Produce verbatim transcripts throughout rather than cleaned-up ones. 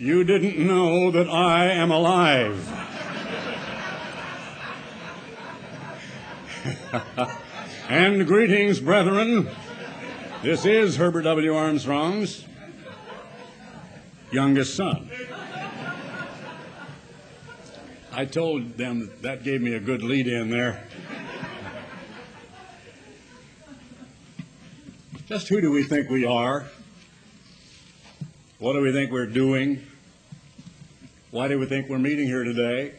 You didn't know that I am alive. And greetings, brethren. This is Herbert W. Armstrong's youngest son. I told them that, that gave me a good lead in there. Just who do we think we are? What do we think we're doing? Why do we think we're meeting here today?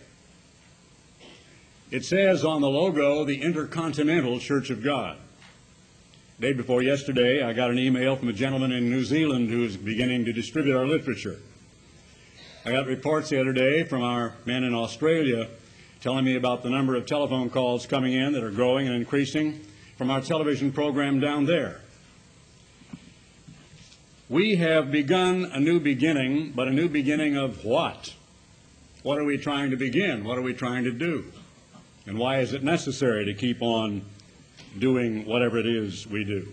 It says on the logo, the Intercontinental Church of God. Day before yesterday, I got an email from a gentleman in New Zealand who's beginning to distribute our literature. I got reports the other day from our men in Australia telling me about the number of telephone calls coming in that are growing and increasing from our television program down there. We have begun a new beginning, but a new beginning of what? What are we trying to begin? What are we trying to do? And why is it necessary to keep on doing whatever it is we do?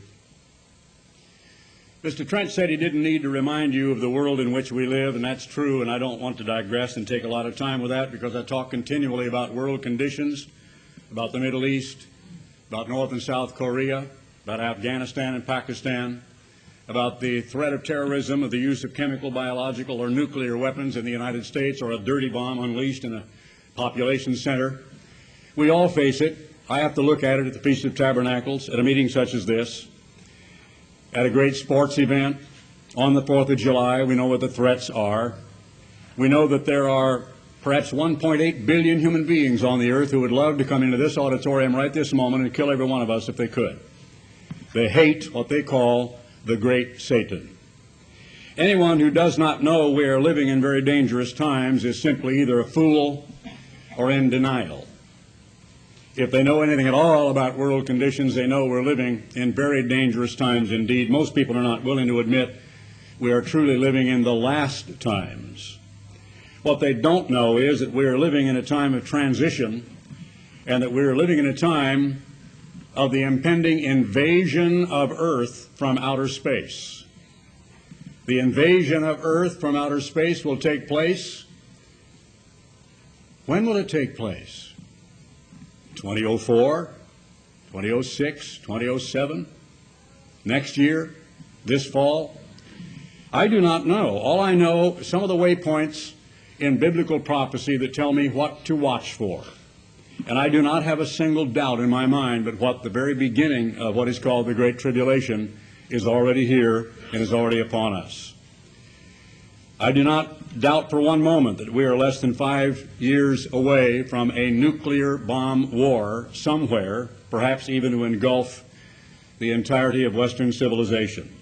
Mister Trent said he didn't need to remind you of the world in which we live, and that's true, and I don't want to digress and take a lot of time with that because I talk continually about world conditions, about the Middle East, about North and South Korea, about Afghanistan and Pakistan, about the threat of terrorism, of the use of chemical, biological, or nuclear weapons in the United States, or a dirty bomb unleashed in a population center. We all face it. I have to look at it at the Feast of Tabernacles, at a meeting such as this, at a great sports event, on the fourth of July. We know what the threats are. We know that there are perhaps one point eight billion human beings on the earth who would love to come into this auditorium right this moment and kill every one of us if they could. They hate what they call the great Satan. Anyone who does not know we are living in very dangerous times is simply either a fool or in denial. If they know anything at all about world conditions, they know we're living in very dangerous times indeed. Most people are not willing to admit we are truly living in the last times. What they don't know is that we are living in a time of transition, and that we are living in a time of the impending invasion of Earth from outer space. The invasion of Earth from outer space will take place. When will it take place? twenty oh four, twenty oh six, twenty oh seven, next year, this fall? I do not know. All I know, some of the waypoints in biblical prophecy that tell me what to watch for. And I do not have a single doubt in my mind but what the very beginning of what is called the Great Tribulation is already here and is already upon us. I do not doubt for one moment that we are less than five years away from a nuclear bomb war somewhere, perhaps even to engulf the entirety of Western civilization.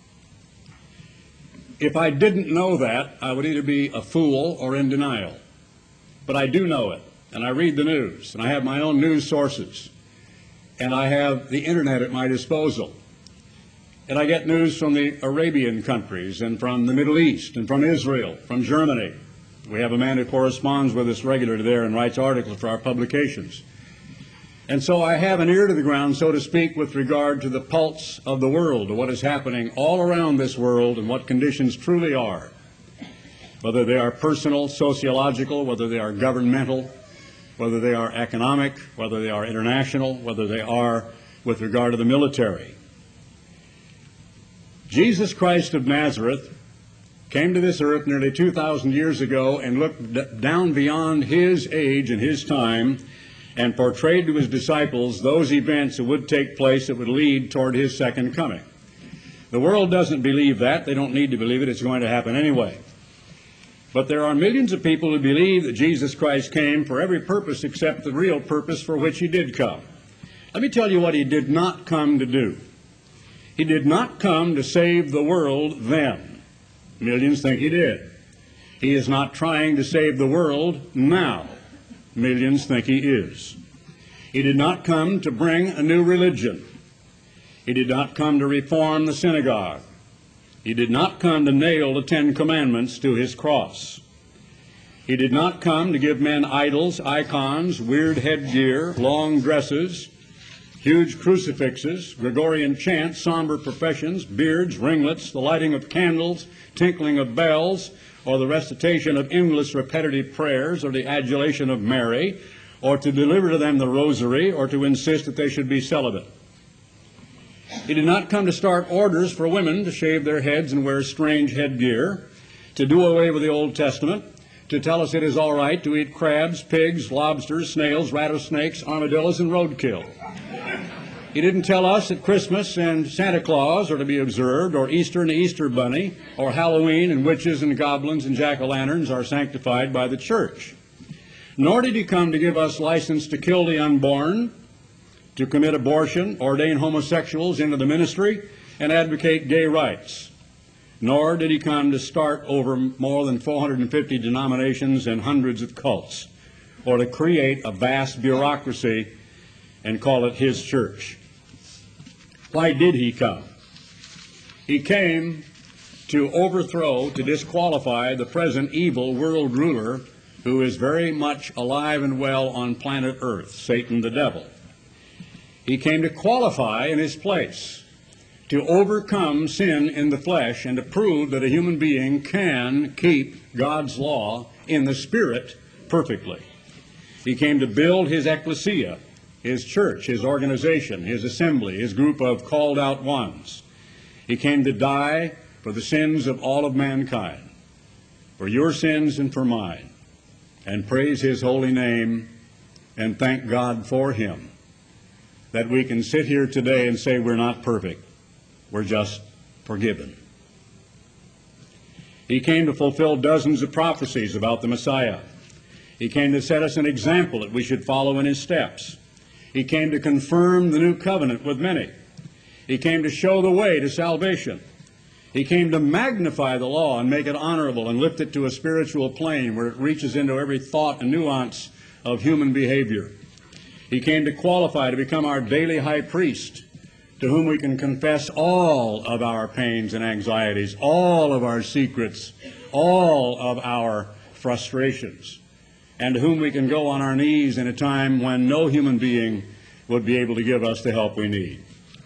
If I didn't know that, I would either be a fool or in denial. But I do know it. And I read the news, and I have my own news sources, and I have the internet at my disposal. And I get news from the Arabian countries, and from the Middle East, and from Israel, from Germany. We have a man who corresponds with us regularly there and writes articles for our publications. And so I have an ear to the ground, so to speak, with regard to the pulse of the world, to what is happening all around this world and what conditions truly are, whether they are personal, sociological, whether they are governmental, whether they are economic, whether they are international, whether they are with regard to the military. Jesus Christ of Nazareth came to this earth nearly two thousand years ago and looked d- down beyond his age and his time and portrayed to his disciples those events that would take place that would lead toward his second coming. The world doesn't believe that. They don't need to believe it. It's going to happen anyway. But there are millions of people who believe that Jesus Christ came for every purpose except the real purpose for which he did come. Let me tell you what he did not come to do. He did not come to save the world then. Millions think he did. He is not trying to save the world now. Millions think he is. He did not come to bring a new religion. He did not come to reform the synagogue. He did not come to nail the Ten Commandments to his cross. He did not come to give men idols, icons, weird headgear, long dresses, Huge crucifixes, Gregorian chants, somber professions, beards, ringlets, the lighting of candles, tinkling of bells, or the recitation of endless repetitive prayers, or the adulation of Mary, or to deliver to them the rosary, or to insist that they should be celibate. He did not come to start orders for women to shave their heads and wear strange headgear, to do away with the Old Testament, to tell us it is all right to eat crabs, pigs, lobsters, snails, rattlesnakes, armadillos, and roadkill. He didn't tell us that Christmas and Santa Claus are to be observed, or Easter and the Easter Bunny, or Halloween and witches and goblins and jack-o'-lanterns are sanctified by the church. Nor did he come to give us license to kill the unborn, to commit abortion, ordain homosexuals into the ministry, and advocate gay rights. Nor did he come to start over more than four hundred fifty denominations and hundreds of cults, or to create a vast bureaucracy and call it his church. Why did he come? He came to overthrow, to disqualify the present evil world ruler who is very much alive and well on planet Earth, Satan the devil. He came to qualify in his place, to overcome sin in the flesh and to prove that a human being can keep God's law in the spirit perfectly. He came to build his ecclesia, his church, his organization, his assembly, his group of called out ones. He came to die for the sins of all of mankind, for your sins and for mine, and praise his holy name and thank God for him, that we can sit here today and say we're not perfect, we're just forgiven. He came to fulfill dozens of prophecies about the Messiah. He came to set us an example that we should follow in his steps. He came to confirm the new covenant with many. He came to show the way to salvation. He came to magnify the law and make it honorable and lift it to a spiritual plane where it reaches into every thought and nuance of human behavior. He came to qualify to become our daily high priest, to whom we can confess all of our pains and anxieties, all of our secrets, all of our frustrations, and to whom we can go on our knees in a time when no human being would be able to give us the help we need.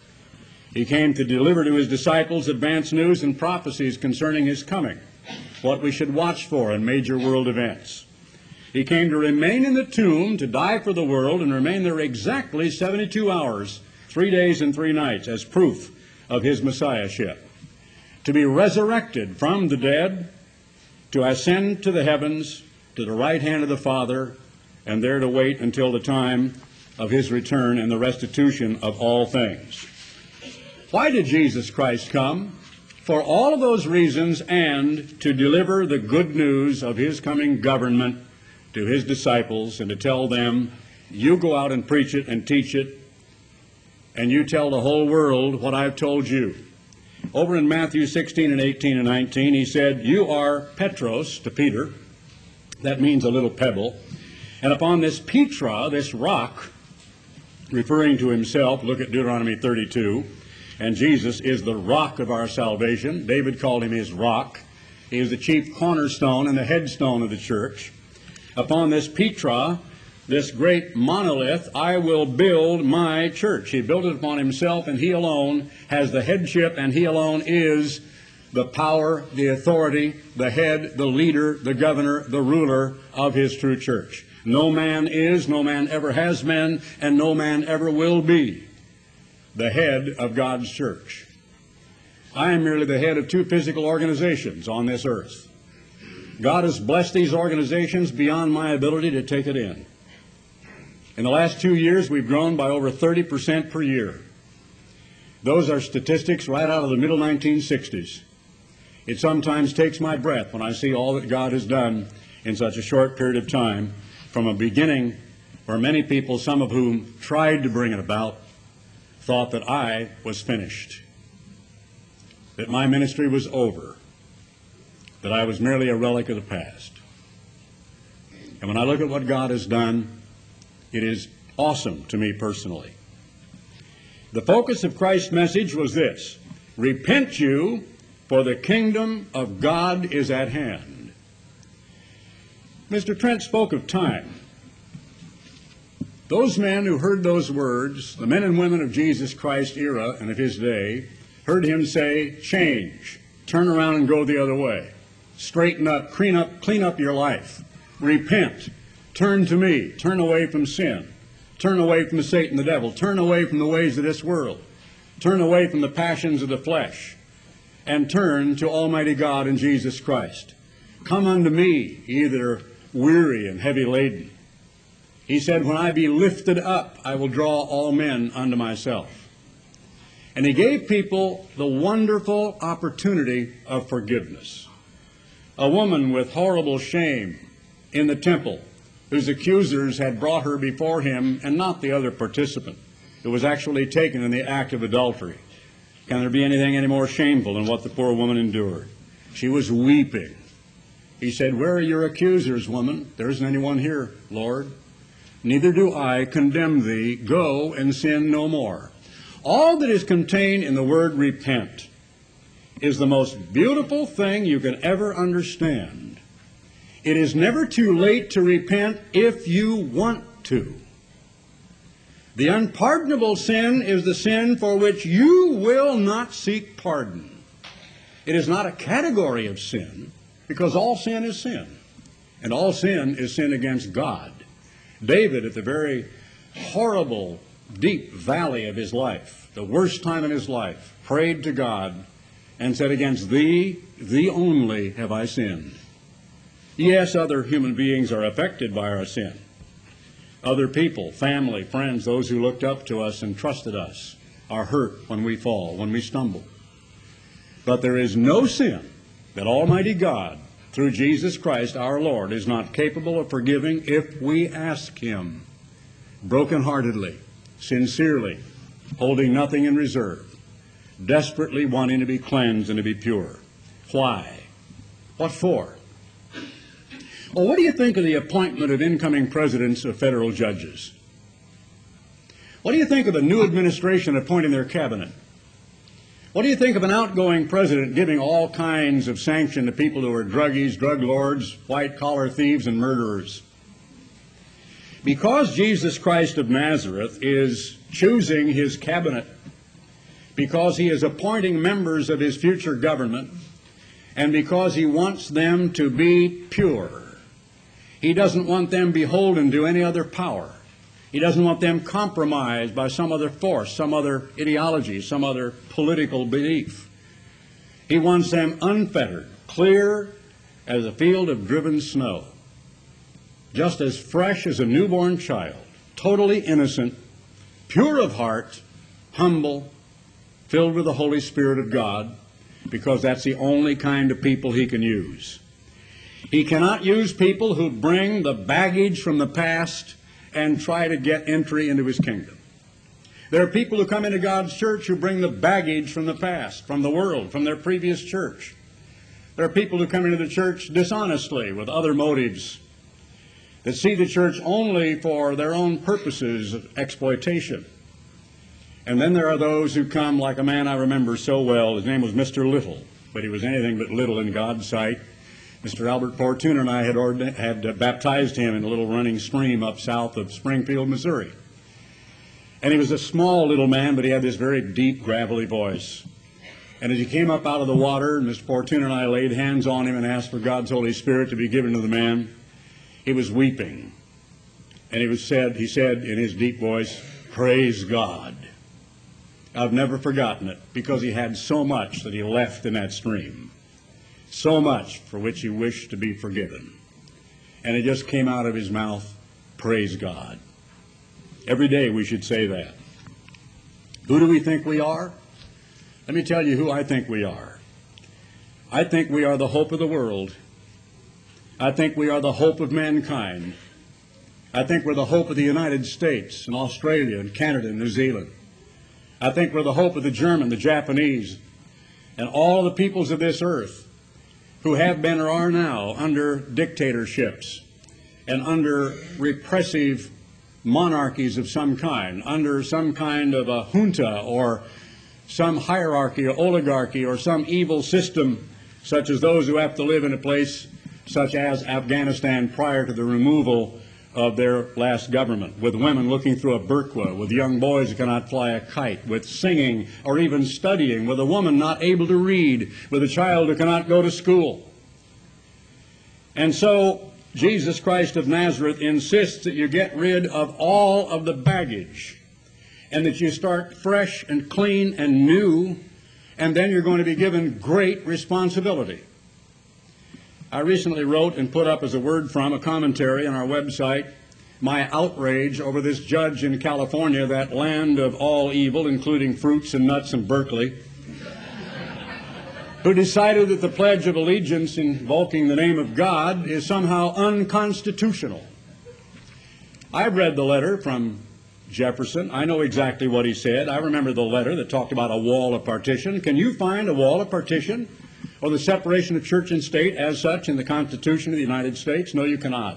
He came to deliver to his disciples advance news and prophecies concerning his coming, what we should watch for in major world events. He came to remain in the tomb, to die for the world, and remain there exactly seventy-two hours, three days and three nights, as proof of his messiahship. To be resurrected from the dead, to ascend to the heavens, to the right hand of the Father, and there to wait until the time of his return and the restitution of all things. Why did Jesus Christ come? For all of those reasons, and to deliver the good news of his coming government to his disciples and to tell them, you go out and preach it and teach it, and you tell the whole world what I've told you. Over in Matthew sixteen and eighteen and nineteen, he said, you are Petros, to Peter. That means a little pebble. And upon this Petra, this rock, referring to himself, look at Deuteronomy thirty-two, and Jesus is the rock of our salvation. David called him his rock. He is the chief cornerstone and the headstone of the church. Upon this Petra, this great monolith, I will build my church. He built it upon himself, and he alone has the headship, and he alone is the power, the authority, the head, the leader, the governor, the ruler of his true church. No man is, no man ever has been, and no man ever will be the head of God's church. I am merely the head of two physical organizations on this earth. God has blessed these organizations beyond my ability to take it in. In the last two years, we've grown by over thirty percent per year. Those are statistics right out of the middle nineteen sixties. It sometimes takes my breath when I see all that God has done in such a short period of time, from a beginning where many people, some of whom tried to bring it about, thought that I was finished, that my ministry was over, that I was merely a relic of the past. And when I look at what God has done, it is awesome to me personally. The focus of Christ's message was this: repent you, for the kingdom of God is at hand. Mister Trent spoke of time. Those men who heard those words, the men and women of Jesus Christ's era and of his day, heard him say, change, turn around and go the other way, straighten up, clean up, clean up your life, repent, turn to me, turn away from sin, turn away from Satan the devil, turn away from the ways of this world, turn away from the passions of the flesh, and turn to Almighty God and Jesus Christ. Come unto me, ye that are weary and heavy laden. He said, when I be lifted up, I will draw all men unto myself. And he gave people the wonderful opportunity of forgiveness. A woman with horrible shame in the temple, whose accusers had brought her before him and not the other participant who was actually taken in the act of adultery. Can there be anything any more shameful than what the poor woman endured? She was weeping. He said, where are your accusers, woman? There isn't anyone here, Lord. Neither do I condemn thee. Go and sin no more. All that is contained in the word repent is the most beautiful thing you can ever understand. It is never too late to repent if you want to. The unpardonable sin is the sin for which you will not seek pardon. It is not a category of sin, because all sin is sin, and all sin is sin against God. David, at the very horrible, deep valley of his life, the worst time in his life, prayed to God and said, against thee, thee only have I sinned. Yes, other human beings are affected by our sin. Other people, family, friends, those who looked up to us and trusted us, are hurt when we fall, when we stumble. But there is no sin that Almighty God, through Jesus Christ our Lord, is not capable of forgiving if we ask him, brokenheartedly, sincerely, holding nothing in reserve, desperately wanting to be cleansed and to be pure. Why? What for? Well, what do you think of the appointment of incoming presidents of federal judges? What do you think of a new administration appointing their cabinet? What do you think of an outgoing president giving all kinds of sanction to people who are druggies, drug lords, white-collar thieves, and murderers? Because Jesus Christ of Nazareth is choosing his cabinet, because he is appointing members of his future government, and because he wants them to be pure. He doesn't want them beholden to any other power. He doesn't want them compromised by some other force, some other ideology, some other political belief. He wants them unfettered, clear as a field of driven snow, just as fresh as a newborn child, totally innocent, pure of heart, humble, filled with the Holy Spirit of God, because that's the only kind of people he can use. He cannot use people who bring the baggage from the past and try to get entry into his kingdom. There are people who come into God's church who bring the baggage from the past, from the world, from their previous church. There are people who come into the church dishonestly with other motives, that see the church only for their own purposes of exploitation. And then there are those who come like a man I remember so well. His name was Mister Little, but he was anything but little in God's sight. Mister Albert Fortune and I had, ordin- had uh, baptized him in a little running stream up south of Springfield, Missouri. And he was a small little man, but he had this very deep, gravelly voice. And as he came up out of the water, Mister Fortune and I laid hands on him and asked for God's Holy Spirit to be given to the man. He was weeping. And he was said, he said in his deep voice, "Praise God." I've never forgotten it, because he had so much that he left in that stream. So much for which he wished to be forgiven. And it just came out of his mouth, "Praise God." Every day we should say that. Who do we think we are? Let me tell you who I think we are. I think we are the hope of the world. I think we are the hope of mankind. I think we're the hope of the United States and Australia and Canada and New Zealand. I think we're the hope of the German, the Japanese, and all the peoples of this earth who have been or are now under dictatorships and under repressive monarchies of some kind, under some kind of a junta or some hierarchy or oligarchy or some evil system, such as those who have to live in a place such as Afghanistan prior to the removal of their last government, with women looking through a burqa, with young boys who cannot fly a kite, with singing or even studying, with a woman not able to read, with a child who cannot go to school. And so Jesus Christ of Nazareth insists that you get rid of all of the baggage and that you start fresh and clean and new, and then you're going to be given great responsibility. I recently wrote and put up as a word from a commentary on our website my outrage over this judge in California, that land of all evil, including fruits and nuts in Berkeley, who decided that the Pledge of Allegiance invoking the name of God is somehow unconstitutional. I've read the letter from Jefferson. I know exactly what he said. I remember the letter that talked about a wall of partition. Can you find a wall of partition or the separation of church and state as such in the Constitution of the United States? No, you cannot.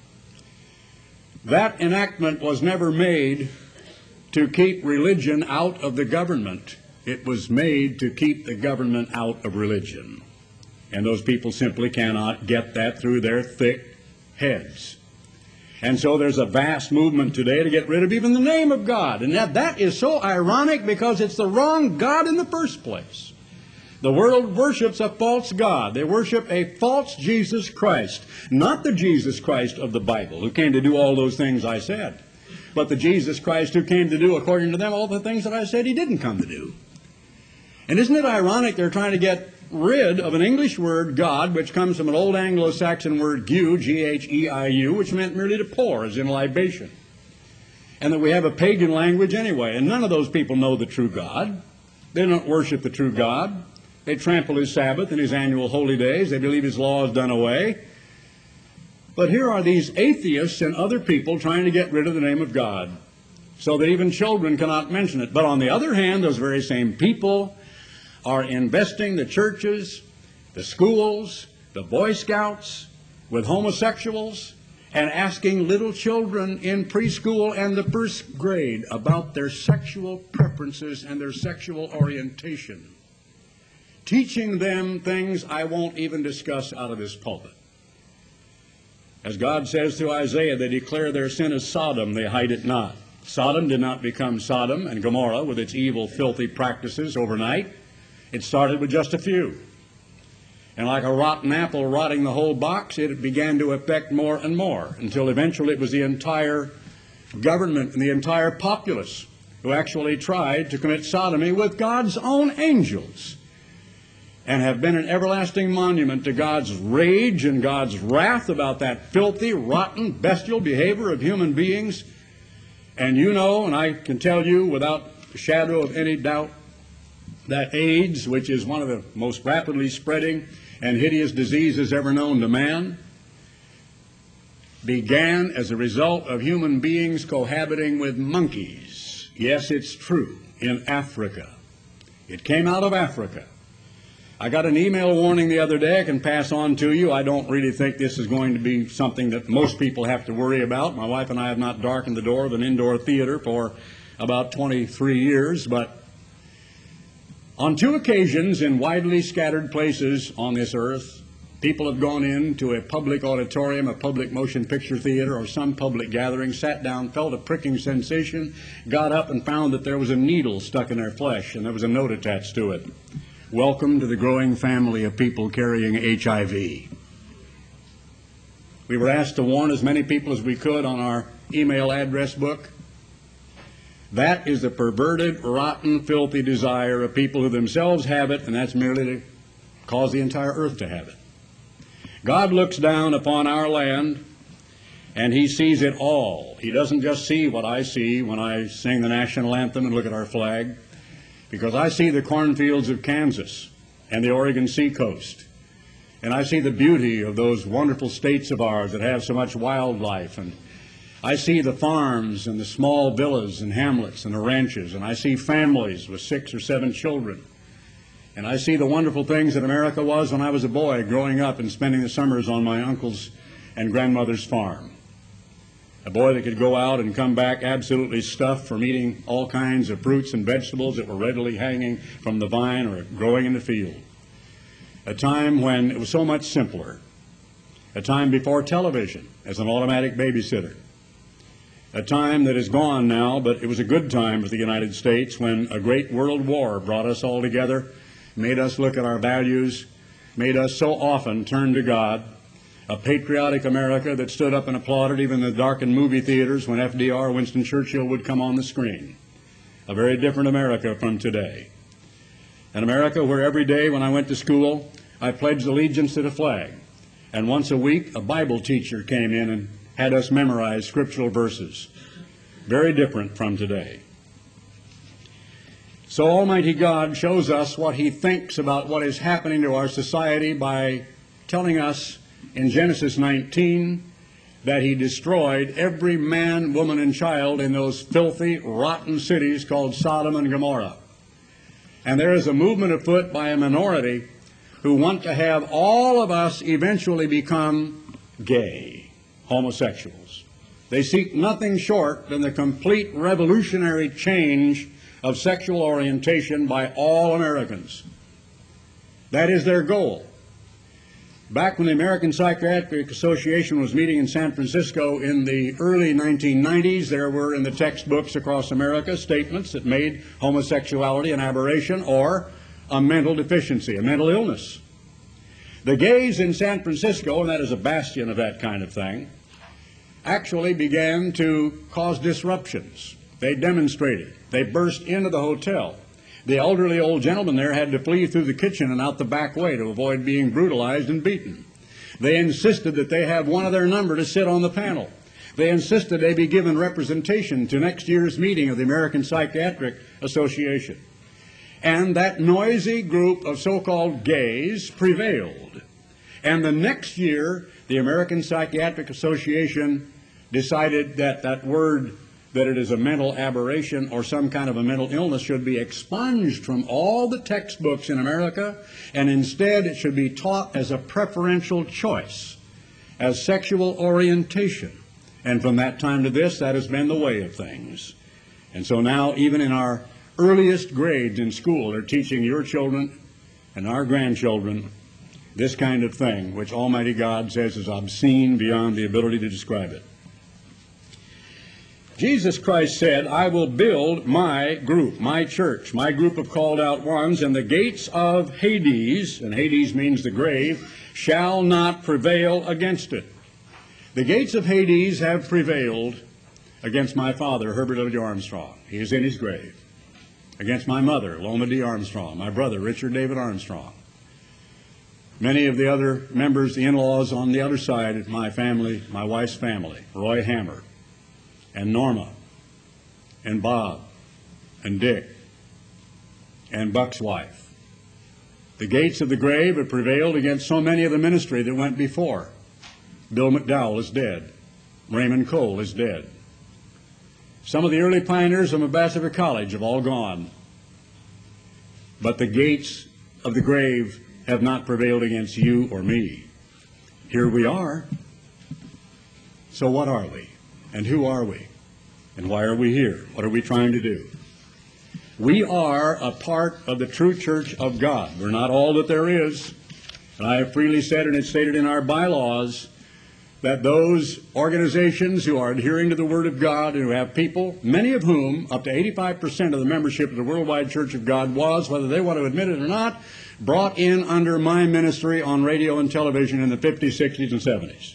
That enactment was never made to keep religion out of the government. It was made to keep the government out of religion. And those people simply cannot get that through their thick heads. And so there's a vast movement today to get rid of even the name of God. And that, that is so ironic because it's the wrong God in the first place. The world worships a false God. They worship a false Jesus Christ. Not the Jesus Christ of the Bible, who came to do all those things I said, but the Jesus Christ who came to do, according to them, all the things that I said he didn't come to do. And isn't it ironic they're trying to get rid of an English word, God, which comes from an old Anglo-Saxon word, Gu, G H E I U, which meant merely to pour, as in libation. And that we have a pagan language anyway. And none of those people know the true God. They don't worship the true God. They trample his Sabbath and his annual holy days. They believe his law is done away. But here are these atheists and other people trying to get rid of the name of God so that even children cannot mention it. But on the other hand, those very same people are investing the churches, the schools, the Boy Scouts with homosexuals and asking little children in preschool and the first grade about their sexual preferences and their sexual orientation. Teaching them things I won't even discuss out of this pulpit. As God says through Isaiah, they declare their sin as Sodom, they hide it not. Sodom did not become Sodom and Gomorrah with its evil, filthy practices overnight. It started with just a few. And like a rotten apple rotting the whole box, it began to affect more and more until eventually it was the entire government and the entire populace who actually tried to commit sodomy with God's own angels, and have been an everlasting monument to God's rage and God's wrath about that filthy, rotten, bestial behavior of human beings. And you know, and I can tell you without a shadow of any doubt, that AIDS, which is one of the most rapidly spreading and hideous diseases ever known to man, began as a result of human beings cohabiting with monkeys. Yes, it's true, in Africa. It came out of Africa. I got an email warning the other day I can pass on to you. I don't really think this is going to be something that most people have to worry about. My wife and I have not darkened the door of an indoor theater for about twenty-three years, but on two occasions in widely scattered places on this earth, people have gone into a public auditorium, a public motion picture theater, or some public gathering, sat down, felt a pricking sensation, got up and found that there was a needle stuck in their flesh and there was a note attached to it. Welcome to the growing family of people carrying H I V. We were asked to warn as many people as we could on our email address book. That is the perverted, rotten, filthy desire of people who themselves have it, and that's merely to cause the entire earth to have it. God looks down upon our land, and he sees it all. He doesn't just see what I see when I sing the national anthem and look at our flag, because I see the cornfields of Kansas and the Oregon seacoast, and I see the beauty of those wonderful states of ours that have so much wildlife, and I see the farms and the small villas and hamlets and the ranches, and I see families with six or seven children, and I see the wonderful things that America was when I was a boy growing up and spending the summers on my uncle's and grandmother's farm. A boy that could go out and come back absolutely stuffed from eating all kinds of fruits and vegetables that were readily hanging from the vine or growing in the field. A time when it was so much simpler. a time before television as an automatic babysitter, a time that is gone now, but it was a good time for the United States when a great world war brought us all together, made us look at our values, made us so often turn to God, a patriotic America that stood up and applauded even in the darkened movie theaters when F D R, Winston Churchill would come on the screen. A very different America from today. An America where every day when I went to school, I pledged allegiance to the flag. And once a week, a Bible teacher came in and had us memorize scriptural verses. Very different from today. So Almighty God shows us what He thinks about what is happening to our society by telling us in Genesis nineteen that He destroyed every man, woman, and child in those filthy, rotten cities called Sodom and Gomorrah. And there is a movement afoot by a minority who want to have all of us eventually become gay, homosexuals. They seek nothing short than the complete revolutionary change of sexual orientation by all Americans. That is their goal. Back when the American Psychiatric Association was meeting in San Francisco in the early nineteen nineties, there were in the textbooks across America statements that made homosexuality an aberration or a mental deficiency, a mental illness. The gays in San Francisco, and that is a bastion of that kind of thing, actually began to cause disruptions. They demonstrated. They burst into the hotel. The elderly old gentleman there had to flee through the kitchen and out the back way to avoid being brutalized and beaten. They insisted that they have one of their number to sit on the panel. They insisted they be given representation to next year's meeting of the American Psychiatric Association. And that noisy group of so-called gays prevailed. And the next year, the American Psychiatric Association decided that that word, that it is a mental aberration or some kind of a mental illness, should be expunged from all the textbooks in America, and instead it should be taught as a preferential choice, as sexual orientation. And from that time to this, that has been the way of things. And so now, even in our earliest grades in school, they're teaching your children and our grandchildren this kind of thing, which Almighty God says is obscene beyond the ability to describe it. Jesus Christ said, I will build my group, my church, my group of called out ones, and the gates of Hades, and Hades means the grave, shall not prevail against it. The gates of Hades have prevailed against my father, Herbert W. Armstrong. He is in his grave. Against my mother, Loma D. Armstrong, my brother, Richard David Armstrong. Many of the other members, the in-laws on the other side of my family, my wife's family, Roy Hammer, and Norma, and Bob, and Dick, and Buck's wife. The gates of the grave have prevailed against so many of the ministry that went before. Bill McDowell is dead. Raymond Cole is dead. Some of the early pioneers of Ambassador College have all gone. But the gates of the grave have not prevailed against you or me. Here we are. So what are we? And who are we? And why are we here? What are we trying to do? We are a part of the true church of God. We're not all that there is. And I have freely said, and it's stated in our bylaws, that those organizations who are adhering to the Word of God and who have people, many of whom, up to eighty-five percent of the membership of the Worldwide Church of God was, whether they want to admit it or not, brought in under my ministry on radio and television in the fifties, sixties, and seventies.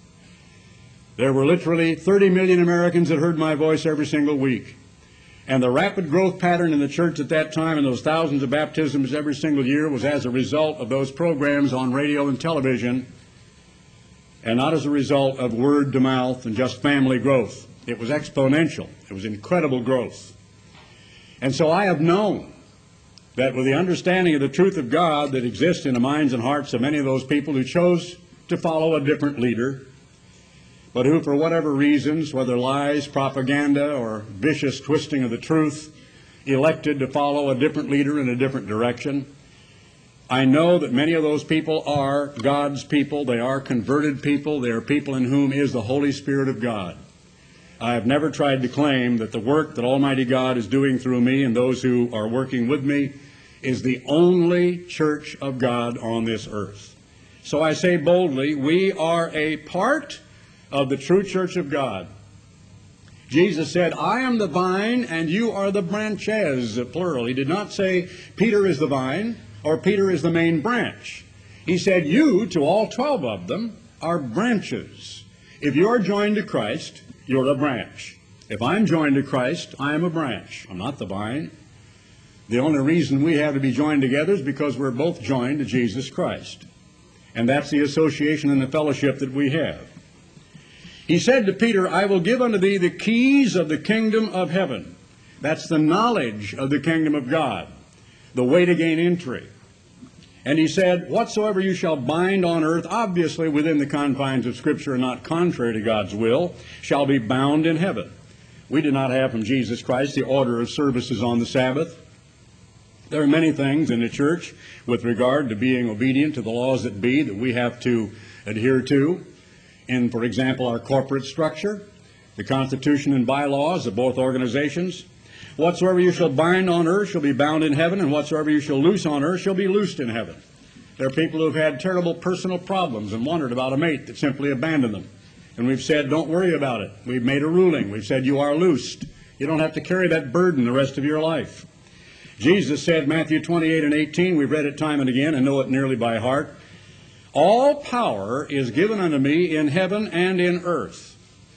There were literally thirty million Americans that heard my voice every single week. And the rapid growth pattern in the church at that time and those thousands of baptisms every single year was as a result of those programs on radio and television, and not as a result of word to mouth and just family growth. It was exponential. It was incredible growth. And so I have known that with the understanding of the truth of God that exists in the minds and hearts of many of those people who chose to follow a different leader, but who for whatever reasons, whether lies, propaganda, or vicious twisting of the truth, elected to follow a different leader in a different direction, I know that many of those people are God's people. They are converted people. They are people in whom is the Holy Spirit of God. I have never tried to claim that the work that Almighty God is doing through me and those who are working with me is the only church of God on this earth. So I say boldly, we are a part of the true church of God. Jesus said, I am the vine and you are the branches, plural. He did not say Peter is the vine or Peter is the main branch. He said, you, to all twelve of them, are branches. If you're joined to Christ, you're a branch. If I'm joined to Christ, I am a branch. I'm not the vine. The only reason we have to be joined together is because we're both joined to Jesus Christ. And that's the association and the fellowship that we have. He said to Peter, I will give unto thee the keys of the kingdom of heaven. That's the knowledge of the kingdom of God, the way to gain entry. And he said, whatsoever you shall bind on earth, obviously within the confines of Scripture and not contrary to God's will, shall be bound in heaven. We did not have from Jesus Christ the order of services on the Sabbath. There are many things in the church with regard to being obedient to the laws that be that we have to adhere to. In, for example, our corporate structure, the Constitution and bylaws of both organizations. Whatsoever you shall bind on earth shall be bound in heaven, and whatsoever you shall loose on earth shall be loosed in heaven. There are people who have had terrible personal problems and wondered about a mate that simply abandoned them. And we've said, don't worry about it. We've made a ruling. We've said, you are loosed. You don't have to carry that burden the rest of your life. Jesus said, Matthew twenty-eight and eighteen, we've read it time and again and know it nearly by heart, all power is given unto me in heaven and in earth.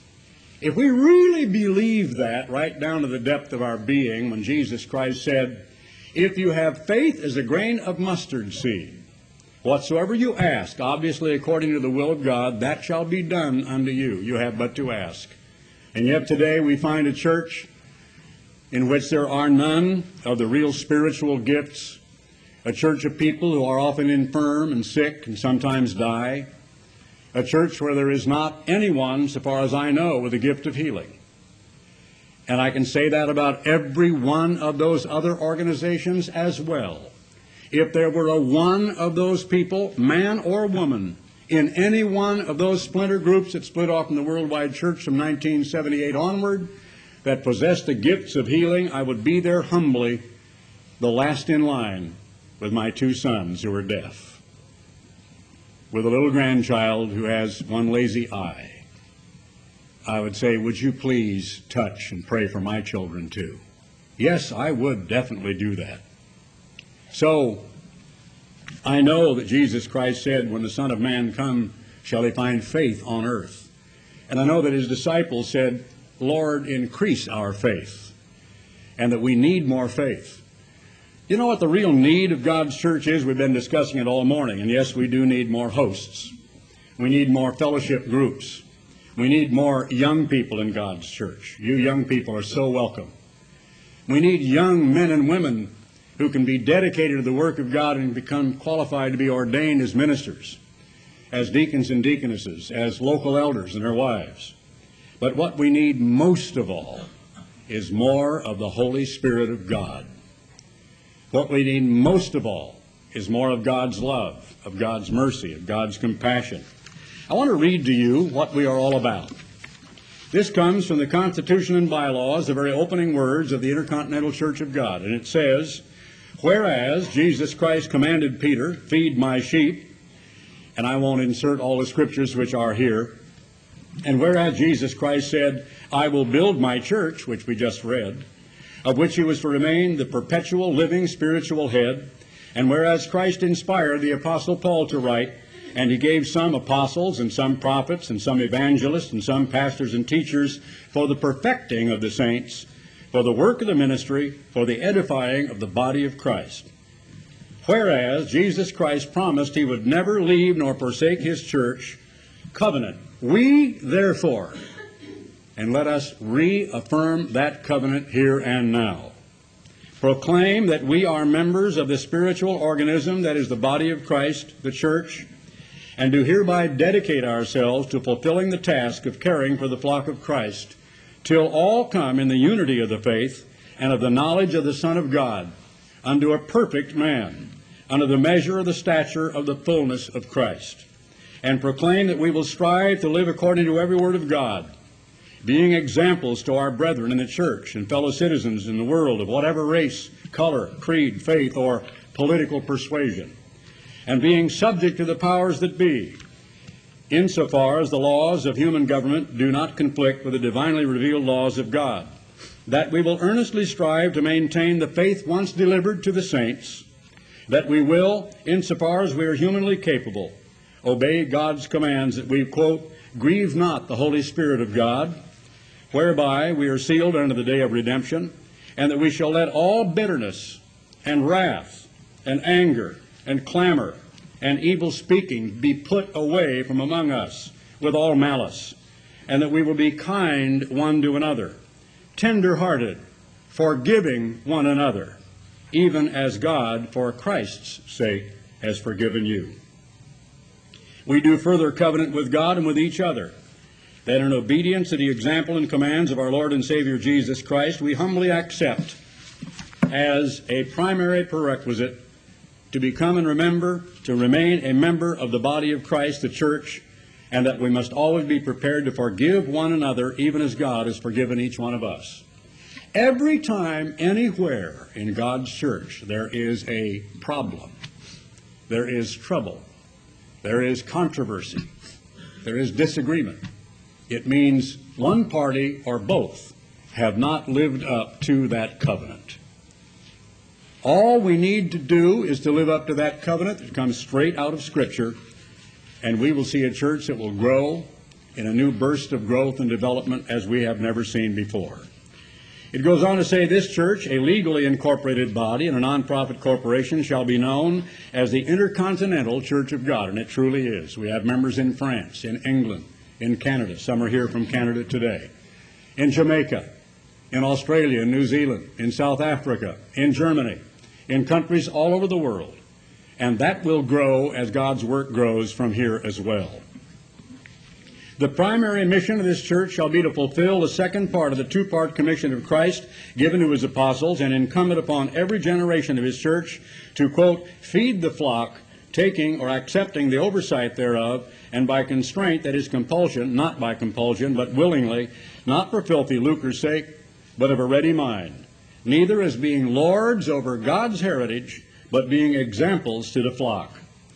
If we really believe that right down to the depth of our being, when Jesus Christ said, if you have faith as a grain of mustard seed, whatsoever you ask, obviously according to the will of God, that shall be done unto you. You have but to ask. And yet today we find a church in which there are none of the real spiritual gifts, a church of people who are often infirm and sick and sometimes die, a church where there is not anyone, so far as I know, with a gift of healing. And I can say that about every one of those other organizations as well. If there were a one of those people, man or woman, in any one of those splinter groups that split off from the worldwide church from nineteen seventy-eight onward, that possessed the gifts of healing, I would be there humbly, the last in line, with my two sons who are deaf, with a little grandchild who has one lazy eye. I would say, would you please touch and pray for my children too? Yes, I would definitely do that. So, I know that Jesus Christ said, when the Son of Man come, shall he find faith on earth. And I know that his disciples said, Lord, increase our faith, and that we need more faith. You know what the real need of God's church is? We've been discussing it all morning. And yes, we do need more hosts. We need more fellowship groups. We need more young people in God's church. You young people are so welcome. We need young men and women who can be dedicated to the work of God and become qualified to be ordained as ministers, as deacons and deaconesses, as local elders and their wives. But what we need most of all is more of the Holy Spirit of God. What we need most of all is more of God's love, of God's mercy, of God's compassion. I want to read to you what we are all about. This comes from the Constitution and bylaws, the very opening words of the Intercontinental Church of God. And it says, whereas Jesus Christ commanded Peter, feed my sheep, and I won't insert all the scriptures which are here, and whereas Jesus Christ said, I will build my church, which we just read, of which he was to remain the perpetual living spiritual head, and whereas Christ inspired the Apostle Paul to write, and he gave some apostles and some prophets and some evangelists and some pastors and teachers for the perfecting of the saints, for the work of the ministry, for the edifying of the body of Christ. Whereas Jesus Christ promised he would never leave nor forsake his church, covenant. We, therefore, and let us reaffirm that covenant here and now, proclaim that we are members of the spiritual organism that is the body of Christ, the church, and do hereby dedicate ourselves to fulfilling the task of caring for the flock of Christ, till all come in the unity of the faith and of the knowledge of the Son of God, unto a perfect man, unto the measure of the stature of the fullness of Christ, and proclaim that we will strive to live according to every word of God, being examples to our brethren in the church and fellow citizens in the world of whatever race, color, creed, faith, or political persuasion. and being subject to the powers that be, insofar as the laws of human government do not conflict with the divinely revealed laws of God, that we will earnestly strive to maintain the faith once delivered to the saints, that we will, insofar as we are humanly capable, obey God's commands, that we, quote, grieve not the Holy Spirit of God, whereby we are sealed unto the day of redemption, and that we shall let all bitterness and wrath and anger and clamor and evil speaking be put away from among us with all malice, and that we will be kind one to another, tender-hearted, forgiving one another, even as God, for Christ's sake, has forgiven you. We do further covenant with God and with each other, that in obedience to the example and commands of our Lord and Savior Jesus Christ, we humbly accept as a primary prerequisite to become and remember, to remain a member of the body of Christ, the church, and that we must always be prepared to forgive one another, even as God has forgiven each one of us. Every time, anywhere in God's church, there is a problem, there is trouble, there is controversy, there is disagreement, it means one party or both have not lived up to that covenant. All we need to do is to live up to that covenant that comes straight out of Scripture, and we will see a church that will grow in a new burst of growth and development as we have never seen before. It goes on to say, this church, a legally incorporated body and a non-profit corporation, shall be known as the Intercontinental Church of God, and it truly is. We have members in France, in England, in Canada. Some are here from Canada today. In Jamaica, in Australia, in New Zealand, in South Africa, in Germany, in countries all over the world. And that will grow as God's work grows from here as well. The primary mission of this church shall be to fulfill the second part of the two-part commission of Christ given to his apostles and incumbent upon every generation of his church to, quote, feed the flock, taking or accepting the oversight thereof, and by constraint, that is compulsion, not by compulsion, but willingly, not for filthy lucre's sake, but of a ready mind, neither as being lords over God's heritage, but being examples to the flock.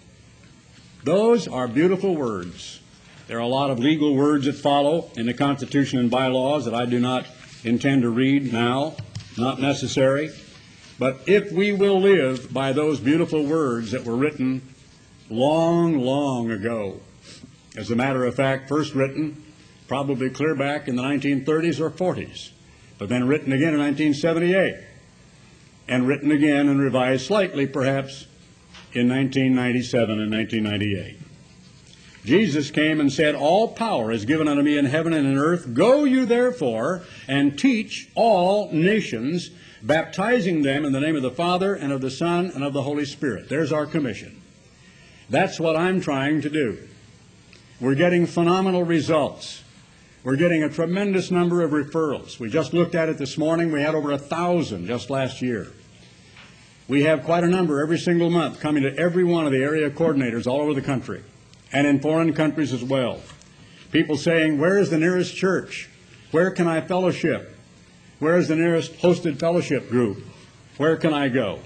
Those are beautiful words. There are a lot of legal words that follow in the Constitution and bylaws that I do not intend to read now, not necessary. But if we will live by those beautiful words that were written long, long ago, as a matter of fact, first written probably clear back in the nineteen thirties or forties, but then written again in nineteen seventy-eight, and written again and revised slightly perhaps in nineteen ninety-seven and nineteen ninety-eight. Jesus came and said, all power is given unto me in heaven and in earth. Go you therefore and teach all nations, baptizing them in the name of the Father and of the Son and of the Holy Spirit. There's our commission. That's what I'm trying to do. We're getting phenomenal results. We're getting a tremendous number of referrals. We just looked at it this morning. We had over a thousand just last year. We have quite a number every single month coming to every one of the area coordinators all over the country and in foreign countries as well. People saying, where is the nearest church? Where can I fellowship? Where is the nearest hosted fellowship group? Where can I go?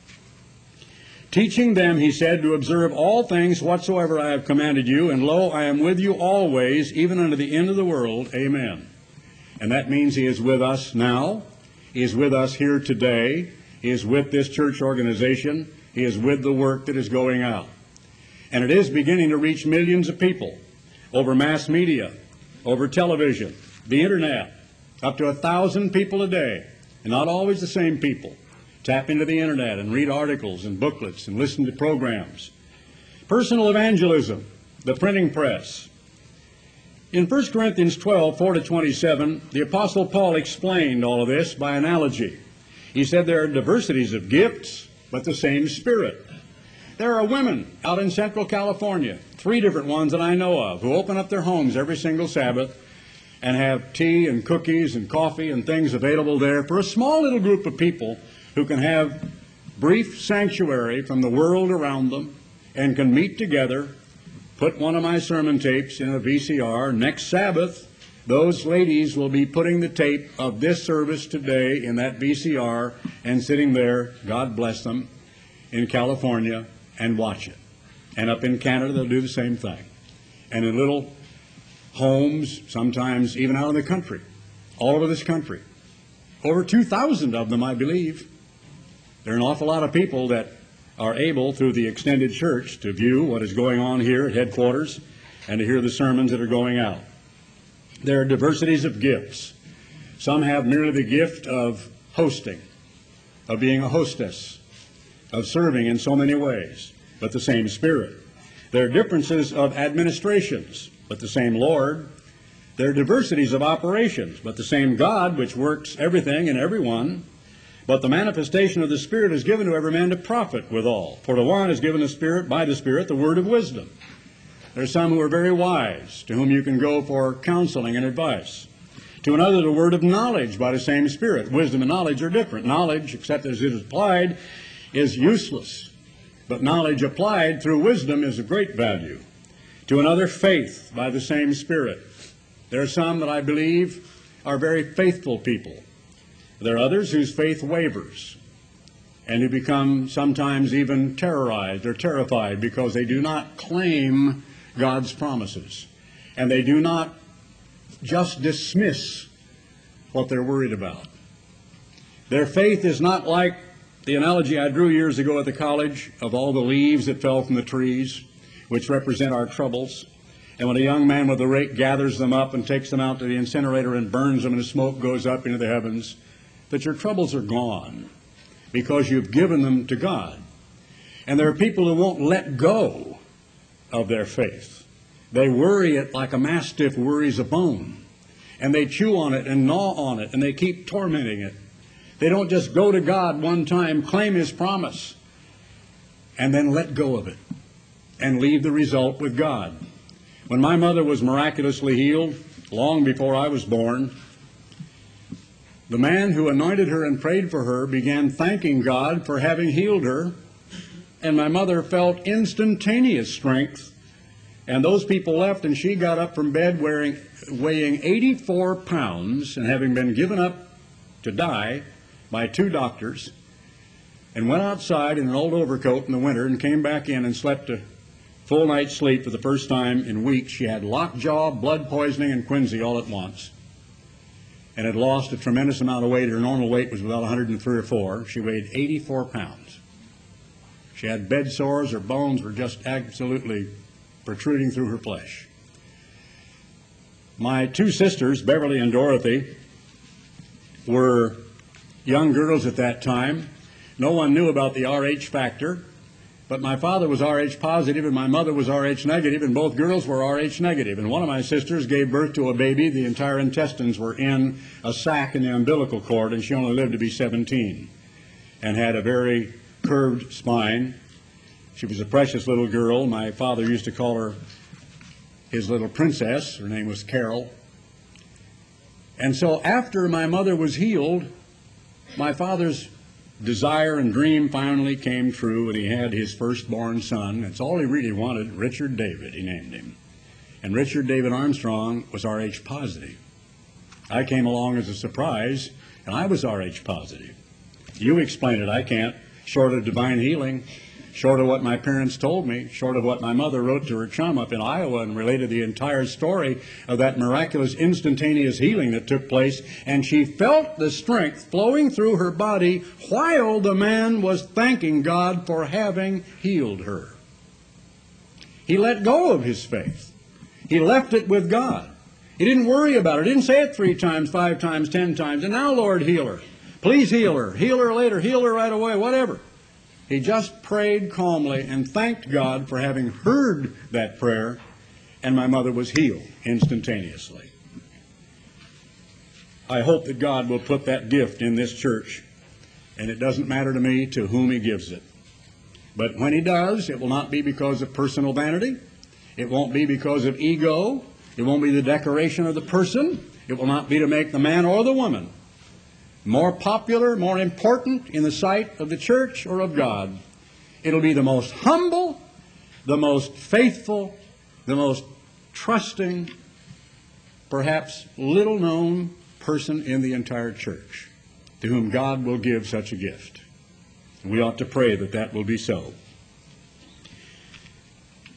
Teaching them, he said, to observe all things whatsoever I have commanded you, and lo, I am with you always, even unto the end of the world. Amen. And that means he is with us now. He is with us here today. He is with this church organization. He is with the work that is going out. And it is beginning to reach millions of people over mass media, over television, the internet, up to a thousand people a day, and not always the same people. Tap into the internet and read articles and booklets and listen to programs. Personal evangelism, the printing press. In First Corinthians twelve, four to twenty-seven, the Apostle Paul explained all of this by analogy. He said there are diversities of gifts, but the same Spirit. There are women out in Central California, three different ones that I know of, who open up their homes every single Sabbath and have tea and cookies and coffee and things available there for a small little group of people who can have brief sanctuary from the world around them and can meet together, put one of my sermon tapes in a V C R. Next Sabbath, those ladies will be putting the tape of this service today in that V C R and sitting there, God bless them, in California and watch it. And up in Canada, they'll do the same thing. And in little homes, sometimes even out in the country, all over this country. Over two thousand of them, I believe. There are an awful lot of people that are able, through the extended church, to view what is going on here at headquarters and to hear the sermons that are going out. There are diversities of gifts. Some have merely the gift of hosting, of being a hostess, of serving in so many ways, but the same Spirit. There are differences of administrations, but the same Lord. There are diversities of operations, but the same God which works everything in everyone. But the manifestation of the Spirit is given to every man to profit withal. For to one is given the Spirit, by the Spirit, the word of wisdom. There are some who are very wise, to whom you can go for counseling and advice. To another, the word of knowledge by the same Spirit. Wisdom and knowledge are different. Knowledge, except as it is applied, is useless. But knowledge applied through wisdom is of great value. To another, faith by the same Spirit. There are some that I believe are very faithful people. There are others whose faith wavers and who become sometimes even terrorized or terrified because they do not claim God's promises. And they do not just dismiss what they're worried about. Their faith is not like the analogy I drew years ago at the college of all the leaves that fell from the trees, which represent our troubles. And when a young man with a rake gathers them up and takes them out to the incinerator and burns them and the smoke goes up into the heavens, that your troubles are gone because you've given them to God. And there are people who won't let go of their faith. They worry it like a mastiff worries a bone. And they chew on it and gnaw on it and they keep tormenting it. They don't just go to God one time, claim His promise, and then let go of it and leave the result with God. When my mother was miraculously healed, long before I was born, the man who anointed her and prayed for her began thanking God for having healed her, and my mother felt instantaneous strength, and those people left, and she got up from bed wearing, weighing eighty-four pounds and having been given up to die by two doctors, and went outside in an old overcoat in the winter and came back in and slept a full night's sleep for the first time in weeks. She had lockjaw, blood poisoning, and quinsy all at once, and had lost a tremendous amount of weight. Her normal weight was about one hundred three or four. She weighed eighty-four pounds. She had bed sores. Her bones were just absolutely protruding through her flesh. My two sisters, Beverly and Dorothy, were young girls at that time. No one knew about the R H factor, but my father was R H positive and my mother was R H negative, and both girls were R H negative. And one of my sisters gave birth to a baby. The entire intestines were in a sac in the umbilical cord, and she only lived to be seventeen and had a very curved spine. She was a precious little girl. My father used to call her his little princess. Her name was Carol. And so after my mother was healed, my father's desire and dream finally came true, and he had his firstborn son. That's all he really wanted, Richard David, he named him. And Richard David Armstrong was R H positive. I came along as a surprise, and I was R H positive. You explain it, I can't, short of divine healing, short of what my parents told me, short of what my mother wrote to her chum up in Iowa and related the entire story of that miraculous instantaneous healing that took place. And she felt the strength flowing through her body while the man was thanking God for having healed her. He let go of his faith. He left it with God. He didn't worry about it. He didn't say it three times, five times, ten times. And now, Lord, heal her. Please heal her. Heal her later. Heal her right away. Whatever. He just prayed calmly and thanked God for having heard that prayer, and my mother was healed instantaneously. I hope that God will put that gift in this church, and it doesn't matter to me to whom He gives it. But when He does, it will not be because of personal vanity. It won't be because of ego. It won't be the decoration of the person. It will not be to make the man or the woman more popular, more important in the sight of the church or of God. It'll be the most humble, the most faithful, the most trusting, perhaps little known person in the entire church to whom God will give such a gift. And we ought to pray that that will be so.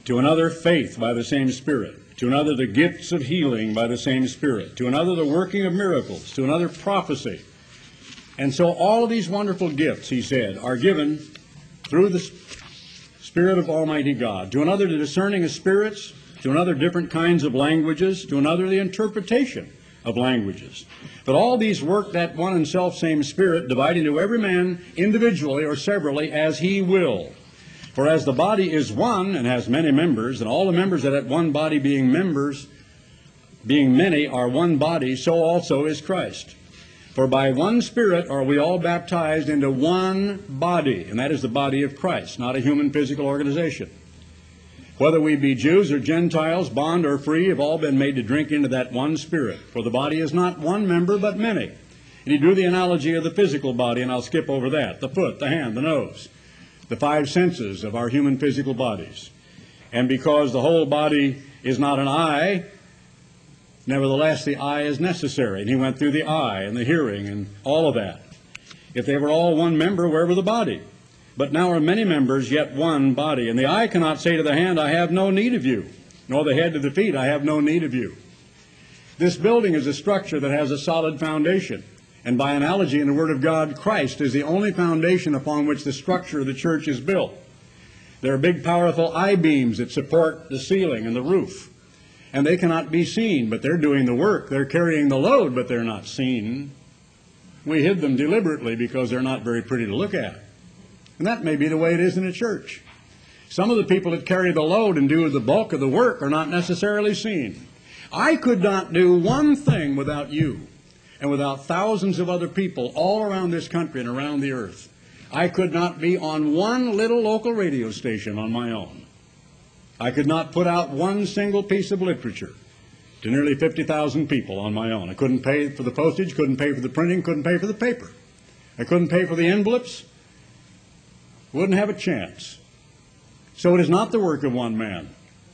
to another faith by the same Spirit, to another the gifts of healing by the same Spirit, to another the working of miracles, to another prophecy. And so all of these wonderful gifts, he said, are given through the Spirit of Almighty God. To another the discerning of spirits, to another different kinds of languages, to another the interpretation of languages. But all these work that one and self-same Spirit, dividing to every man individually or severally as he will. For as the body is one and has many members, and all the members of that one body being members, being many, are one body, so also is Christ. For by one Spirit are we all baptized into one body, and that is the body of Christ, not a human physical organization. Whether we be Jews or Gentiles, bond or free, have all been made to drink into that one Spirit. For the body is not one member, but many. And he drew the analogy of the physical body, and I'll skip over that. The foot, the hand, the nose, the five senses of our human physical bodies. And because the whole body is not an eye, nevertheless the eye is necessary. And he went through the eye and the hearing and all of that. If they were all one member, where were the body? But now are many members, yet one body. And the eye cannot say to the hand, I have no need of you, nor the head to the feet, I have no need of you. This building is a structure that has a solid foundation. And by analogy in the Word of God, Christ is the only foundation upon which the structure of the church is built. There are big, powerful I-beams that support the ceiling and the roof. And they cannot be seen, but they're doing the work. They're carrying the load, but they're not seen. We hid them deliberately because they're not very pretty to look at. And that may be the way it is in a church. Some of the people that carry the load and do the bulk of the work are not necessarily seen. I could not do one thing without you and without thousands of other people all around this country and around the earth. I could not be on one little local radio station on my own. I could not put out one single piece of literature to nearly fifty thousand people on my own. I couldn't pay for the postage, couldn't pay for the printing, couldn't pay for the paper. I couldn't pay for the envelopes. Wouldn't have a chance. So it is not the work of one man.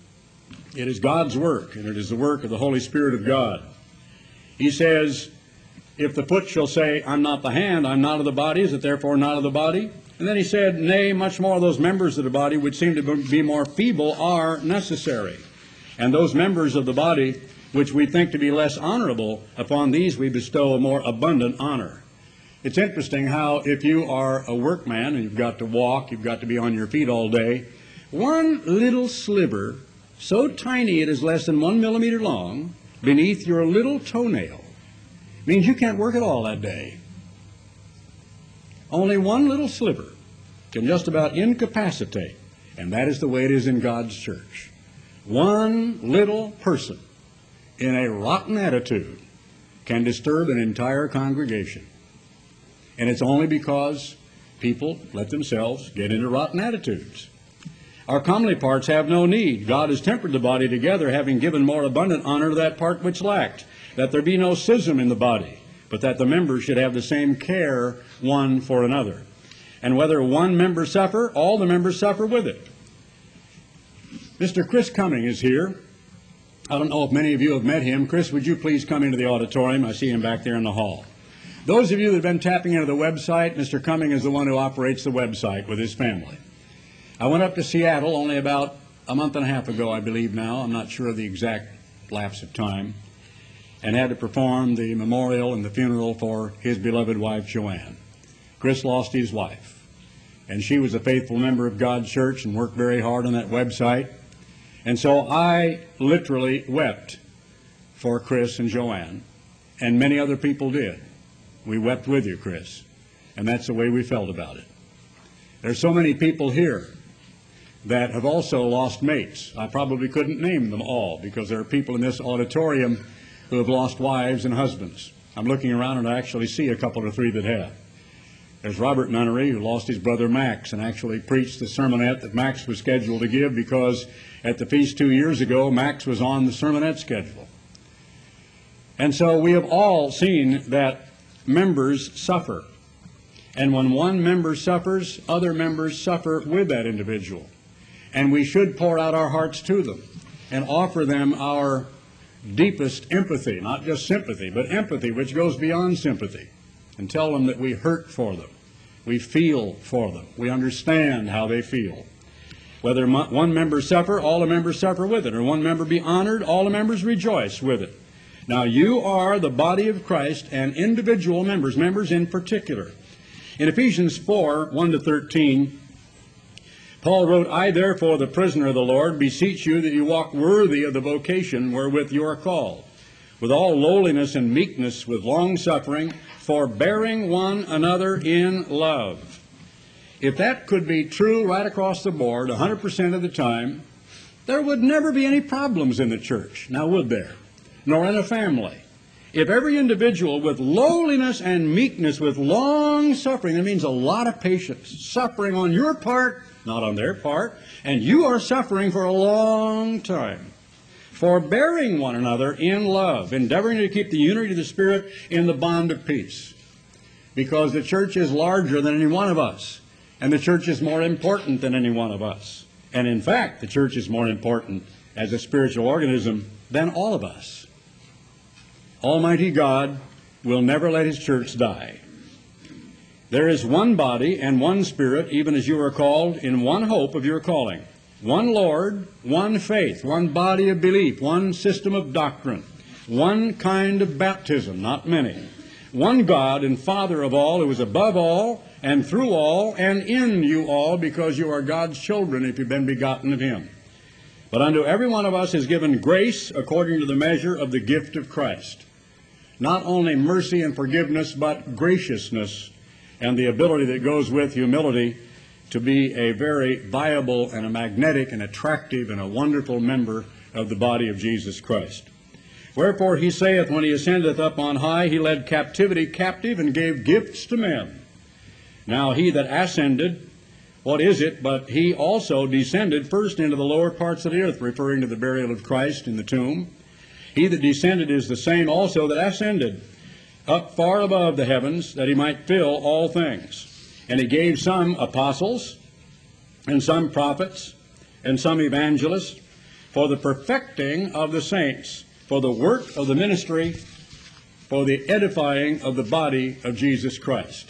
It is God's work, and it is the work of the Holy Spirit of God. He says, if the foot shall say, I'm not the hand, I'm not of the body, is it therefore not of the body? And then he said, nay, much more those members of the body which seem to be more feeble are necessary. And those members of the body which we think to be less honorable, upon these we bestow a more abundant honor. It's interesting how if you are a workman and you've got to walk, you've got to be on your feet all day, one little sliver, so tiny it is less than one millimeter long, beneath your little toenail, means you can't work at all that day. Only one little sliver can just about incapacitate, and that is the way it is in God's church. One little person in a rotten attitude can disturb an entire congregation. And it's only because people let themselves get into rotten attitudes. Our comely parts have no need. God has tempered the body together, having given more abundant honor to that part which lacked, that there be no schism in the body, but that the members should have the same care one for another. And whether one member suffer, all the members suffer with it. Mister Chris Cumming is here. I don't know if many of you have met him. Chris, would you please come into the auditorium? I see him back there in the hall. Those of you that have been tapping into the website, Mister Cumming is the one who operates the website with his family. I went up to Seattle only about a month and a half ago, I believe now. I'm not sure of the exact lapse of time. And had to perform the memorial and the funeral for his beloved wife, Joanne. Chris lost his wife. And she was a faithful member of God's church and worked very hard on that website. And so I literally wept for Chris and Joanne. And many other people did. We wept with you, Chris. And that's the way we felt about it. There's so many people here that have also lost mates. I probably couldn't name them all because there are people in this auditorium who have lost wives and husbands. I'm looking around and I actually see a couple or three that have. There's Robert Nunnery, who lost his brother Max and actually preached the sermonette that Max was scheduled to give because at the feast two years ago, Max was on the sermonette schedule. And so we have all seen that members suffer. And when one member suffers, other members suffer with that individual. And we should pour out our hearts to them and offer them our deepest empathy, not just sympathy, but empathy, which goes beyond sympathy, and tell them that we hurt for them. We feel for them. We understand how they feel. Whether one member suffer, all the members suffer with it, or one member be honored, all the members rejoice with it. Now you are the body of Christ and individual members, members in particular. In Ephesians four, one to thirteen, Paul wrote, I therefore, the prisoner of the Lord, beseech you that you walk worthy of the vocation wherewith you are called, with all lowliness and meekness, with long-suffering, forbearing one another in love. If that could be true right across the board, one hundred percent of the time, there would never be any problems in the church. Now, would there? Nor in a family. If every individual with lowliness and meekness, with long-suffering, that means a lot of patience, suffering on your part, not on their part, and you are suffering for a long time, forbearing one another in love, endeavoring to keep the unity of the Spirit in the bond of peace. Because the church is larger than any one of us, and the church is more important than any one of us. And in fact, the church is more important as a spiritual organism than all of us. Almighty God will never let His church die. There is one body and one Spirit, even as you are called, in one hope of your calling. One Lord, one faith, one body of belief, one system of doctrine, one kind of baptism, not many. One God and Father of all, who is above all, and through all, and in you all, because you are God's children if you've been begotten of Him. But unto every one of us is given grace according to the measure of the gift of Christ. Not only mercy and forgiveness, but graciousness and the ability that goes with humility to be a very viable and a magnetic and attractive and a wonderful member of the body of Jesus Christ. Wherefore he saith, when he ascendeth up on high, he led captivity captive and gave gifts to men. Now he that ascended, what is it but he also descended first into the lower parts of the earth, referring to the burial of Christ in the tomb. He that descended is the same also that ascended up far above the heavens, that he might fill all things. And he gave some apostles, and some prophets, and some evangelists, for the perfecting of the saints, for the work of the ministry, for the edifying of the body of Jesus Christ.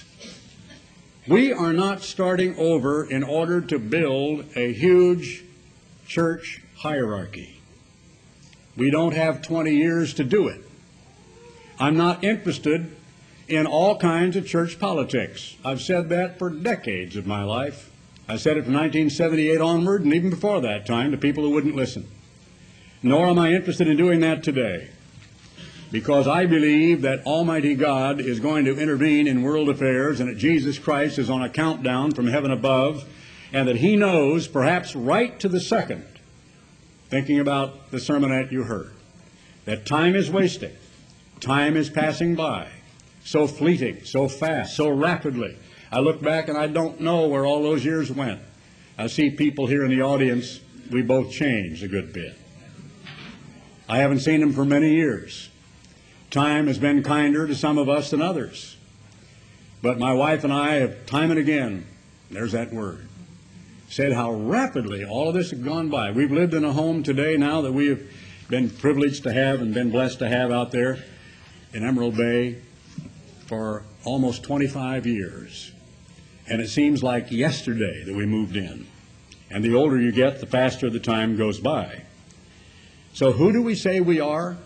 We are not starting over in order to build a huge church hierarchy. We don't have twenty years to do it. I'm not interested in all kinds of church politics. I've said that for decades of my life. I said it from nineteen seventy-eight onward, and even before that time, to people who wouldn't listen. Nor am I interested in doing that today, because I believe that Almighty God is going to intervene in world affairs, and that Jesus Christ is on a countdown from heaven above, and that He knows, perhaps right to the second, thinking about the sermonette you heard, that time is wasting, time is passing by, so fleeting, so fast, so rapidly. I look back and I don't know where all those years went. I see people here in the audience, we both changed a good bit. I haven't seen them for many years. Time has been kinder to some of us than others. But my wife and I have time and again, there's that word, said how rapidly all of this has gone by. We've lived in a home today now that we have been privileged to have and been blessed to have out there in Emerald Bay for almost twenty-five years. And it seems like yesterday that we moved in. And the older you get, the faster the time goes by. So who do we say we are?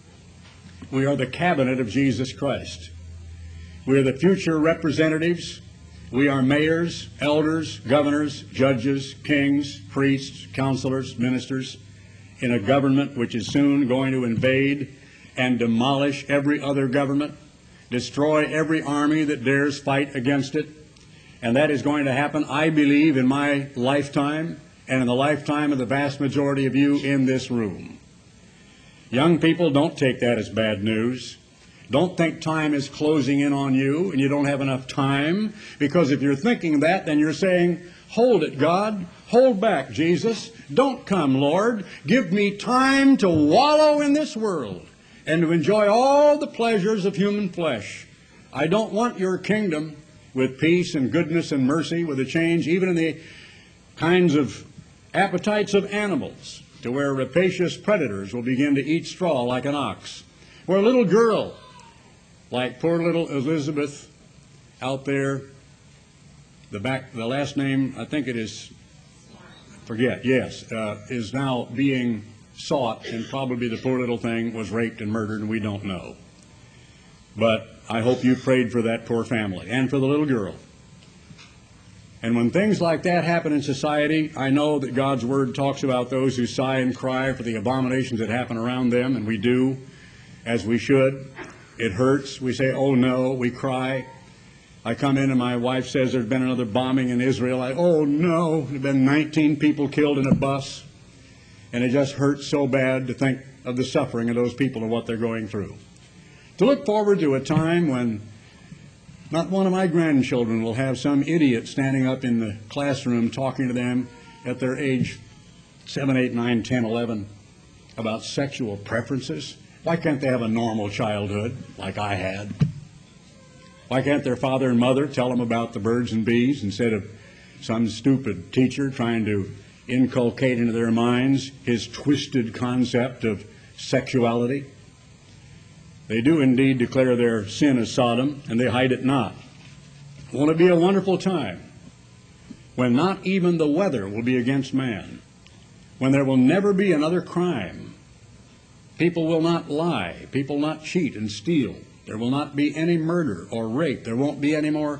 We are the cabinet of Jesus Christ. We are the future representatives. We are mayors, elders, governors, judges, kings, priests, counselors, ministers in a government which is soon going to invade and demolish every other government, destroy every army that dares fight against it. And that is going to happen, I believe, in my lifetime and in the lifetime of the vast majority of you in this room. Young people, don't take that as bad news. Don't think time is closing in on you and you don't have enough time, because if you're thinking that, then you're saying, hold it, God. Hold back, Jesus. Don't come, Lord. Give me time to wallow in this world and to enjoy all the pleasures of human flesh. I don't want your kingdom with peace and goodness and mercy, with a change even in the kinds of appetites of animals, to where rapacious predators will begin to eat straw like an ox, where a little girl, like poor little Elizabeth out there, the back, the last name, I think it is forget, yes, uh, is now being sought, and probably the poor little thing was raped and murdered, and we don't know. But I hope you prayed for that poor family and for the little girl. And when things like that happen in society, I know that God's Word talks about those who sigh and cry for the abominations that happen around them, and we do, as we should. It hurts. We say, oh no, we cry. I come in and my wife says there's been another bombing in Israel. I, oh no, there have been nineteen people killed in a bus. And it just hurts so bad to think of the suffering of those people and what they're going through. To look forward to a time when not one of my grandchildren will have some idiot standing up in the classroom talking to them at their age seven, eight, nine, ten, eleven about sexual preferences. Why can't they have a normal childhood like I had? Why can't their father and mother tell them about the birds and bees instead of some stupid teacher trying to inculcate into their minds his twisted concept of sexuality? They do indeed declare their sin as Sodom, and they hide it not. Won't it be a wonderful time when not even the weather will be against man, when there will never be another crime? People will not lie. People will not cheat and steal. There will not be any murder or rape. There won't be any more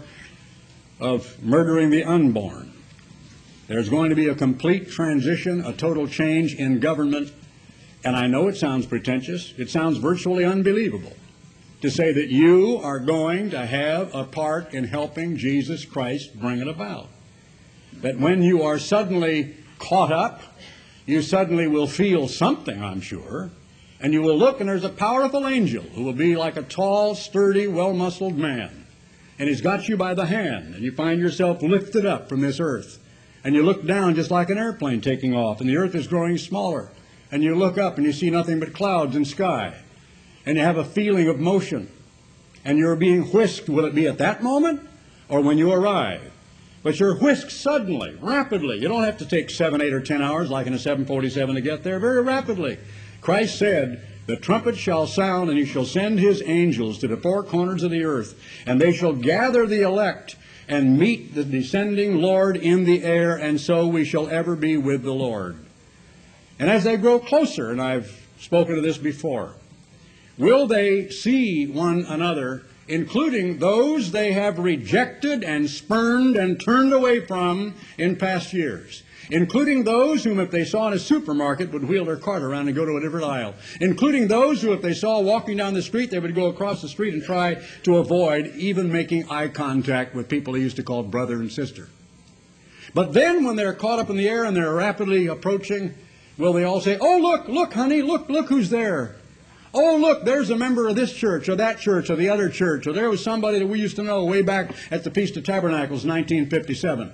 of murdering the unborn. There's going to be a complete transition, a total change in government. And I know it sounds pretentious. It sounds virtually unbelievable to say that you are going to have a part in helping Jesus Christ bring it about. That when you are suddenly caught up, you suddenly will feel something, I'm sure, and you will look and there's a powerful angel who will be like a tall, sturdy, well-muscled man. And he's got you by the hand, and you find yourself lifted up from this earth. And you look down just like an airplane taking off, and the earth is growing smaller. And you look up and you see nothing but clouds and sky. And you have a feeling of motion. And you're being whisked. Will it be at that moment or when you arrive? But you're whisked suddenly, rapidly. You don't have to take seven, eight, or ten hours like in a seven forty-seven to get there. Very rapidly. Christ said, the trumpet shall sound, and he shall send his angels to the four corners of the earth, and they shall gather the elect and meet the descending Lord in the air, and so we shall ever be with the Lord. And as they grow closer, and I've spoken of this before, will they see one another, including those they have rejected and spurned and turned away from in past years, including those whom if they saw in a supermarket would wheel their cart around and go to a different aisle, including those who if they saw walking down the street, they would go across the street and try to avoid even making eye contact with people they used to call brother and sister. But then when they're caught up in the air and they're rapidly approaching, will they all say, oh, look, look, honey, look, look who's there. Oh, look, there's a member of this church or that church or the other church, or there was somebody that we used to know way back at the Feast of Tabernacles, nineteen fifty-seven.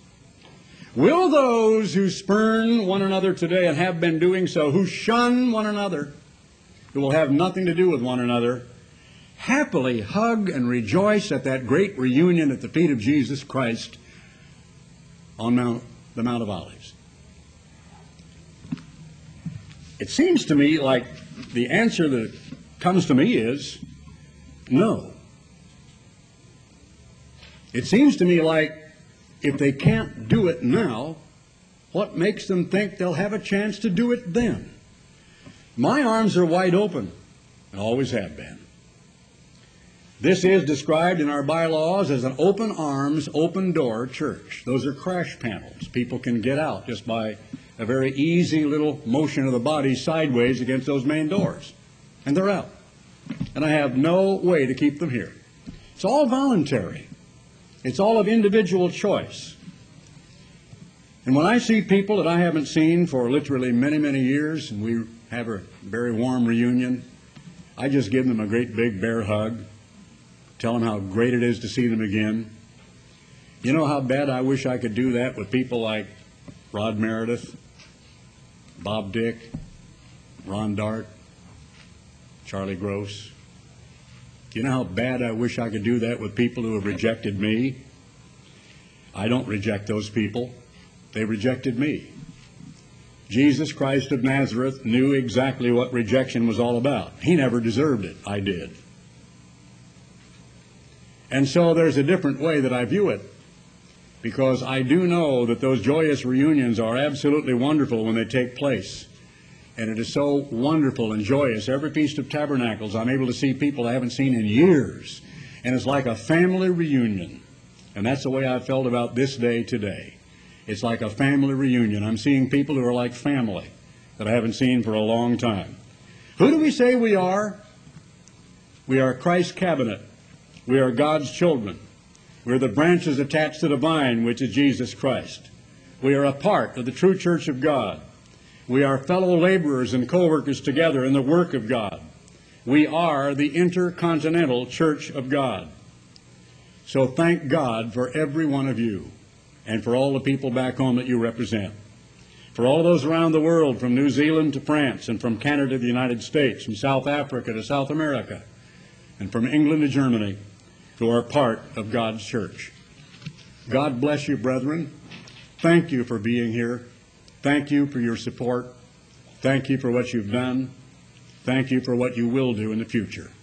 Will those who spurn one another today and have been doing so, who shun one another, who will have nothing to do with one another, happily hug and rejoice at that great reunion at the feet of Jesus Christ on Mount, the Mount of Olives? It seems to me like the answer that comes to me is no. It seems to me like if they can't do it now, what makes them think they'll have a chance to do it then? My arms are wide open, and always have been. This is described in our bylaws as an open arms, open door church. Those are crash panels. People can get out just by a very easy little motion of the body sideways against those main doors. And they're out. And I have no way to keep them here. It's all voluntary. It's all of individual choice. And when I see people that I haven't seen for literally many, many years, and we have a very warm reunion, I just give them a great big bear hug, tell them how great it is to see them again. You know how bad I wish I could do that with people like Rod Meredith, Bob Dick, Ron Dart, Charlie Gross. Do you know how bad I wish I could do that with people who have rejected me? I don't reject those people. They rejected me. Jesus Christ of Nazareth knew exactly what rejection was all about. He never deserved it. I did. And so there's a different way that I view it. because I do know that those joyous reunions are absolutely wonderful when they take place. And it is so wonderful and joyous. Every Feast of Tabernacles, I'm able to see people I haven't seen in years. And it's like a family reunion. And that's the way I felt about this day today. It's like a family reunion. I'm seeing people who are like family that I haven't seen for a long time. Who do we say we are? We are Christ's cabinet. We are God's children. We're the branches attached to the vine, which is Jesus Christ. We are a part of the true church of God. We are fellow laborers and co-workers together in the work of God. We are the intercontinental church of God. So thank God for every one of you and for all the people back home that you represent. For all those around the world, from New Zealand to France and from Canada to the United States, from South Africa to South America, and from England to Germany, who are part of God's church. God bless you, brethren. Thank you for being here. Thank you for your support. Thank you for what you've done. Thank you for what you will do in the future.